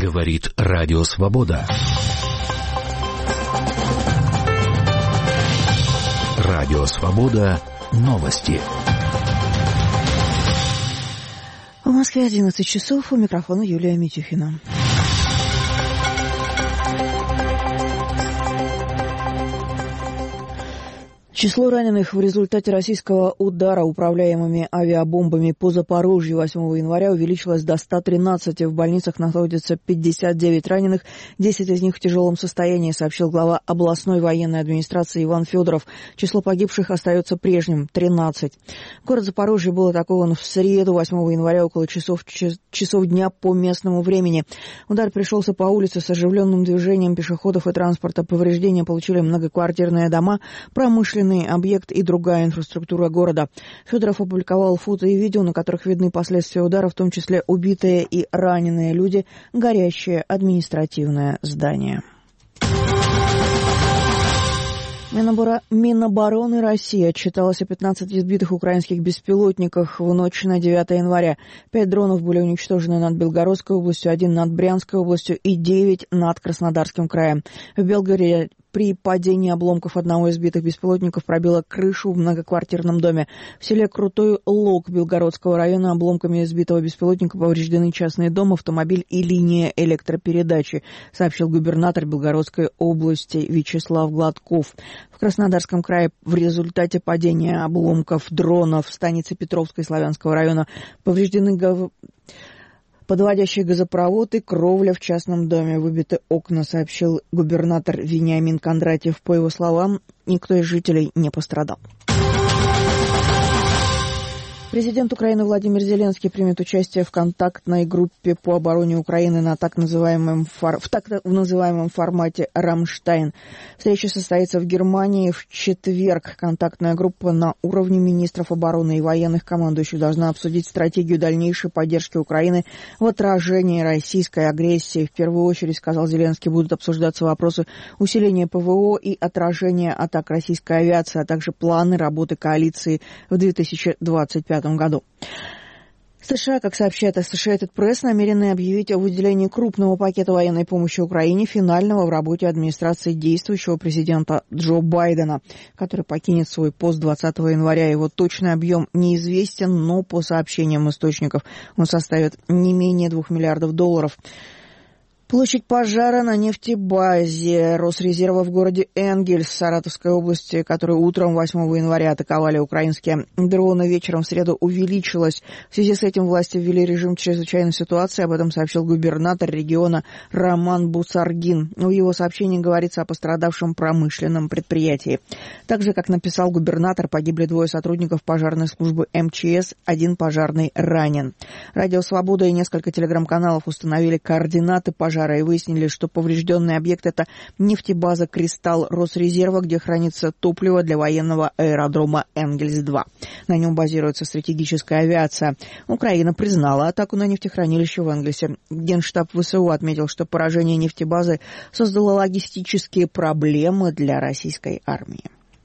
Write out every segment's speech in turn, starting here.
Говорит Радио Свобода. Радио Свобода. Новости. В Москве 11 часов. У микрофона Юлия Митюхина. Число раненых в результате российского удара управляемыми авиабомбами по Запорожью 8 января увеличилось до 113. В больницах находится 59 раненых, 10 из них в тяжелом состоянии, сообщил глава областной военной администрации Иван Федоров. Число погибших остается прежним – 13. Город Запорожье был атакован в среду 8 января около часов дня по местному времени. Удар пришелся по улице с оживленным движением пешеходов и транспорта. Повреждения получили многоквартирные дома, промышленные объект и другая инфраструктура города. Федоров опубликовал фото и видео, на которых видны последствия удара, в том числе убитые и раненые люди, горящее административное здание. Минобороны России отчиталась о 15 избитых украинских беспилотниках в ночь на 9 января. 5 дронов были уничтожены над Белгородской областью, 1 над Брянской областью и 9 над Краснодарским краем. В Белгороде при падении обломков одного из сбитых беспилотников пробило крышу в многоквартирном доме. В селе Крутой Лог Белгородского района обломками сбитого беспилотника повреждены частный дом, автомобиль и линия электропередачи, сообщил губернатор Белгородской области Вячеслав Гладков. В Краснодарском крае в результате падения обломков дронов в станице Петровской Славянского района повреждены подводящий газопровод и кровля в частном доме. Выбиты окна, сообщил губернатор Вениамин Кондратьев. По его словам, никто из жителей не пострадал. Президент Украины Владимир Зеленский примет участие в контактной группе по обороне Украины в так называемом формате «Рамштайн». Встреча состоится в Германии в четверг. Контактная группа на уровне министров обороны и военных командующих должна обсудить стратегию дальнейшей поддержки Украины в отражении российской агрессии. В первую очередь, сказал Зеленский, будут обсуждаться вопросы усиления ПВО и отражения атак российской авиации, а также планы работы коалиции в 2025 году. США, как сообщает Associated Press, намерены объявить о выделении крупного пакета военной помощи Украине, финального в работе администрации действующего президента Джо Байдена, который покинет свой пост 20 января. Его точный объем неизвестен, но по сообщениям источников он составит не менее $2 миллиардов. Площадь пожара на нефтебазе Росрезерва в городе Энгельс Саратовской области, которую утром 8 января атаковали украинские дроны, вечером в среду увеличилась. В связи с этим власти ввели режим чрезвычайной ситуации. Об этом сообщил губернатор региона Роман Бусаргин. В его сообщении говорится о пострадавшем промышленном предприятии. Также, как написал губернатор, погибли 2 сотрудников пожарной службы МЧС, 1 пожарный ранен. Радио «Свобода» и несколько телеграм-каналов установили координаты пожара и выяснили, что поврежденный объект – это нефтебаза «Кристалл» Росрезерва, где хранится топливо для военного аэродрома Энгельс-2. На нем базируется стратегическая авиация. Украина признала атаку на нефтехранилище в Энгельсе. Генштаб ВСУ отметил, что поражение нефтебазы создало логистические проблемы для российской армии.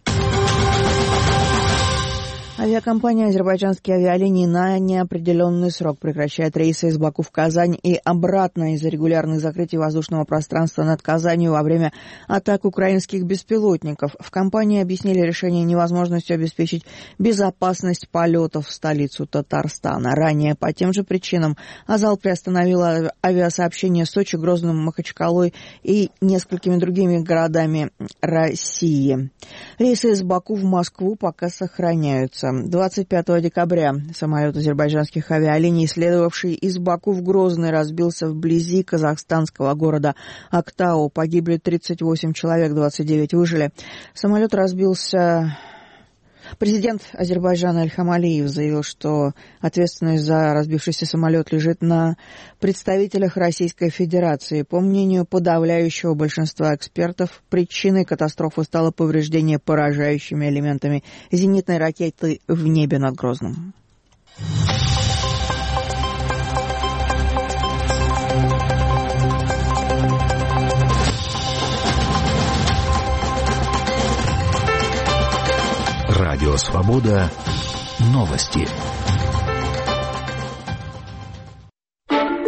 Авиакомпания «Азербайджанские авиалинии» на неопределенный срок прекращает рейсы из Баку в Казань и обратно из-за регулярных закрытий воздушного пространства над Казанью во время атак украинских беспилотников. В компании объяснили решение невозможностью обеспечить безопасность полетов в столицу Татарстана. Ранее по тем же причинам Азал приостановила авиасообщение с Сочи, Грозным, Махачкалой и несколькими другими городами России. Рейсы из Баку в Москву пока сохраняются. 25 декабря самолет азербайджанских авиалиний, следовавший из Баку в Грозный, разбился вблизи казахстанского города Актау. Погибли 38 человек, 29 выжили. Самолет разбился. Президент Азербайджана Ильхам Алиев заявил, что ответственность за разбившийся самолет лежит на представителях Российской Федерации. По мнению подавляющего большинства экспертов, причиной катастрофы стало повреждение поражающими элементами зенитной ракеты в небе над Грозным. Радио «Свобода». Новости.